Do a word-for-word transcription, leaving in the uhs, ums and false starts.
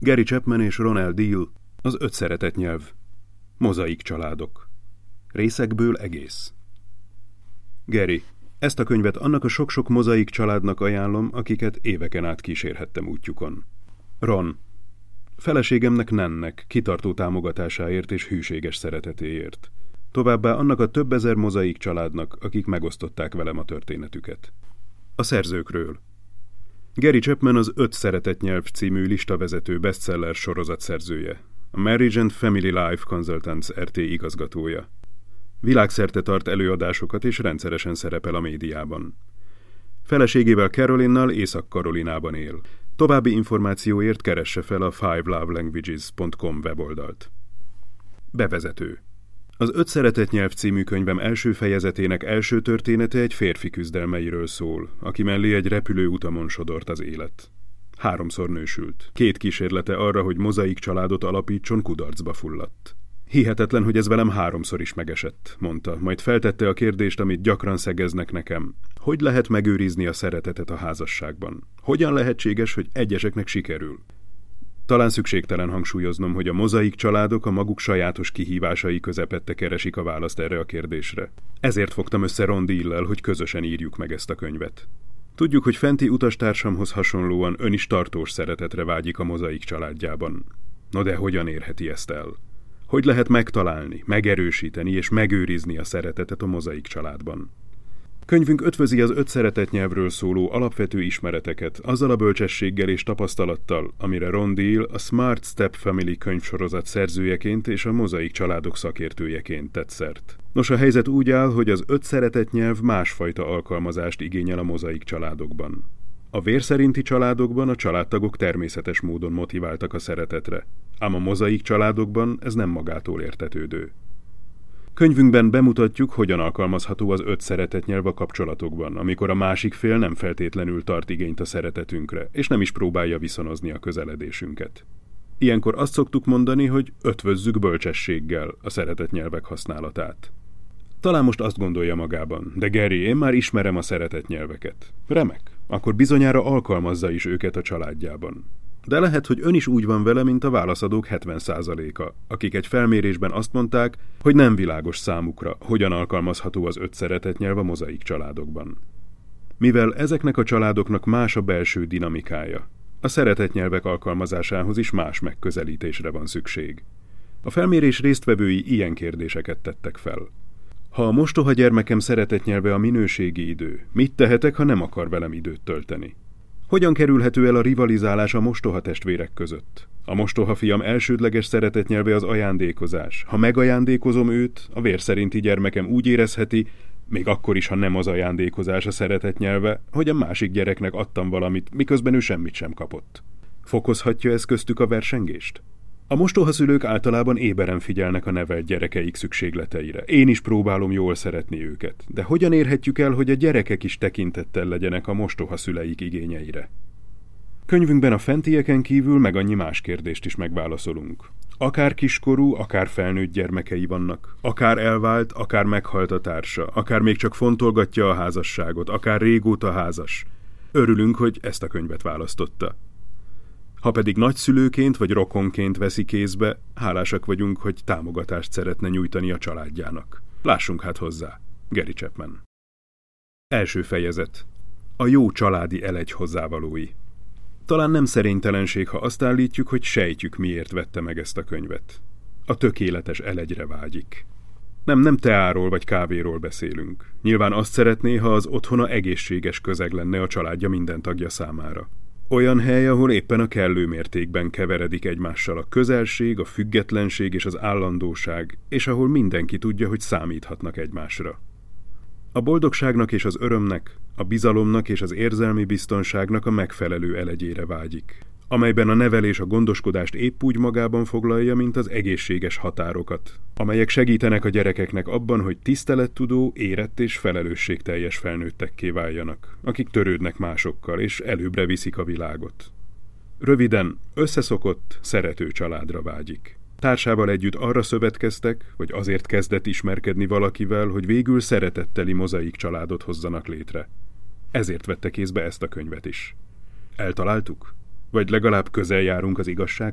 Gary Chapman és Ron L. Deal, Az öt szeretett nyelv. Mozaik családok. Részekből egész. Gary, ezt a könyvet annak a sok-sok mozaik családnak ajánlom, akiket éveken át kísérhettem útjukon. Ron, feleségemnek Nannek kitartó támogatásáért és hűséges szeretetéért. Továbbá annak a több ezer mozaik családnak, akik megosztották velem a történetüket. A szerzőkről. Gary Chapman az Öt szeretett nyelv című listavezető bestseller sorozat szerzője, a Marriage and Family Life Consultants er té igazgatója. Világszerte tart előadásokat és rendszeresen szerepel a médiában. Feleségével Carolinnal Észak-Karolinában él. További információért keresse fel a five love languages pont com weboldalt. Bevezető. Az Öt szeretett nyelv című könyvem első fejezetének első története egy férfi küzdelmeiről szól, aki mellé egy repülő utamon sodort az élet. Háromszor nősült. Két kísérlete arra, hogy mozaik családot alapítson, kudarcba fulladt. Hihetetlen, hogy ez velem háromszor is megesett, mondta, majd feltette a kérdést, amit gyakran szegeznek nekem. Hogy lehet megőrizni a szeretetet a házasságban? Hogyan lehetséges, hogy egyeseknek sikerül? Talán szükségtelen hangsúlyoznom, hogy a mozaik családok a maguk sajátos kihívásai közepette keresik a választ erre a kérdésre. Ezért fogtam össze Ron Deal-lel, hogy közösen írjuk meg ezt a könyvet. Tudjuk, hogy fenti utastársamhoz hasonlóan ön is tartós szeretetre vágyik a mozaik családjában. No de hogyan érheti ezt el? Hogy lehet megtalálni, megerősíteni és megőrizni a szeretetet a mozaik családban? Könyvünk ötvözi az öt szeretett nyelvről szóló alapvető ismereteket azzal a bölcsességgel és tapasztalattal, amire Ron Deal a Smart Step Family könyvsorozat szerzőjeként és a mozaik családok szakértőjeként tett szert. Nos, a helyzet úgy áll, hogy az öt szeretett nyelv másfajta alkalmazást igényel a mozaik családokban. A vér szerinti családokban a családtagok természetes módon motiváltak a szeretetre, ám a mozaik családokban ez nem magától értetődő. Könyvünkben bemutatjuk, hogyan alkalmazható az öt szeretett nyelv a kapcsolatokban, amikor a másik fél nem feltétlenül tart igényt a szeretetünkre, és nem is próbálja viszonozni a közeledésünket. Ilyenkor azt szoktuk mondani, hogy ötvözzük bölcsességgel a szeretett nyelvek használatát. Talán most azt gondolja magában, de Gary, én már ismerem a szeretett nyelveket. Remek, akkor bizonyára alkalmazza is őket a családjában. De lehet, hogy ön is úgy van vele, mint a válaszadók hetven százaléka, akik egy felmérésben azt mondták, hogy nem világos számukra, hogyan alkalmazható az öt szeretett nyelv a mozaik családokban. Mivel ezeknek a családoknak más a belső dinamikája, a szeretett nyelvek alkalmazásához is más megközelítésre van szükség. A felmérés résztvevői ilyen kérdéseket tettek fel. Ha a mostoha gyermekem szeretett nyelve a minőségi idő, mit tehetek, ha nem akar velem időt tölteni? Hogyan kerülhető el a rivalizálás a mostoha testvérek között? A mostoha fiam elsődleges szeretett nyelve az ajándékozás. Ha megajándékozom őt, a vér szerinti gyermekem úgy érezheti, még akkor is, ha nem az ajándékozás a szeretett nyelve, hogy a másik gyereknek adtam valamit, miközben ő semmit sem kapott. Fokozhatja ez köztük a versengést? A mostohaszülők általában éberen figyelnek a nevelt gyerekeik szükségleteire. Én is próbálom jól szeretni őket, de hogyan érhetjük el, hogy a gyerekek is tekintettel legyenek a mostohaszüleik igényeire? Könyvünkben a fentieken kívül meg annyi más kérdést is megválaszolunk. Akár kiskorú, akár felnőtt gyermekei vannak, akár elvált, akár meghalt a társa, akár még csak fontolgatja a házasságot, akár régóta házas. Örülünk, hogy ezt a könyvet választotta. Ha pedig nagyszülőként vagy rokonként veszi kézbe, hálásak vagyunk, hogy támogatást szeretne nyújtani a családjának. Lássunk hát hozzá. Gary Chapman. Első fejezet. A jó családi elegy hozzávalói. Talán nem szerénytelenség, ha azt állítjuk, hogy sejtjük, miért vette meg ezt a könyvet. A tökéletes elegyre vágyik. Nem, nem teáról vagy kávéról beszélünk. Nyilván azt szeretné, ha az otthona egészséges közeg lenne a családja minden tagja számára. Olyan hely, ahol éppen a kellő mértékben keveredik egymással a közelség, a függetlenség és az állandóság, és ahol mindenki tudja, hogy számíthatnak egymásra. A boldogságnak és az örömnek, a bizalomnak és az érzelmi biztonságnak a megfelelő elegyére vágyik, amelyben a nevelés a gondoskodást épp úgy magában foglalja, mint az egészséges határokat, amelyek segítenek a gyerekeknek abban, hogy tisztelettudó, érett és felelősségteljes felnőttekké váljanak, akik törődnek másokkal és előbbre viszik a világot. Röviden, összeszokott, szerető családra vágyik. Társával együtt arra szövetkeztek, vagy azért kezdett ismerkedni valakivel, hogy végül szeretetteli mozaik családot hozzanak létre. Ezért vette kézbe ezt a könyvet is. Eltaláltuk? Vagy legalább közel járunk az igazság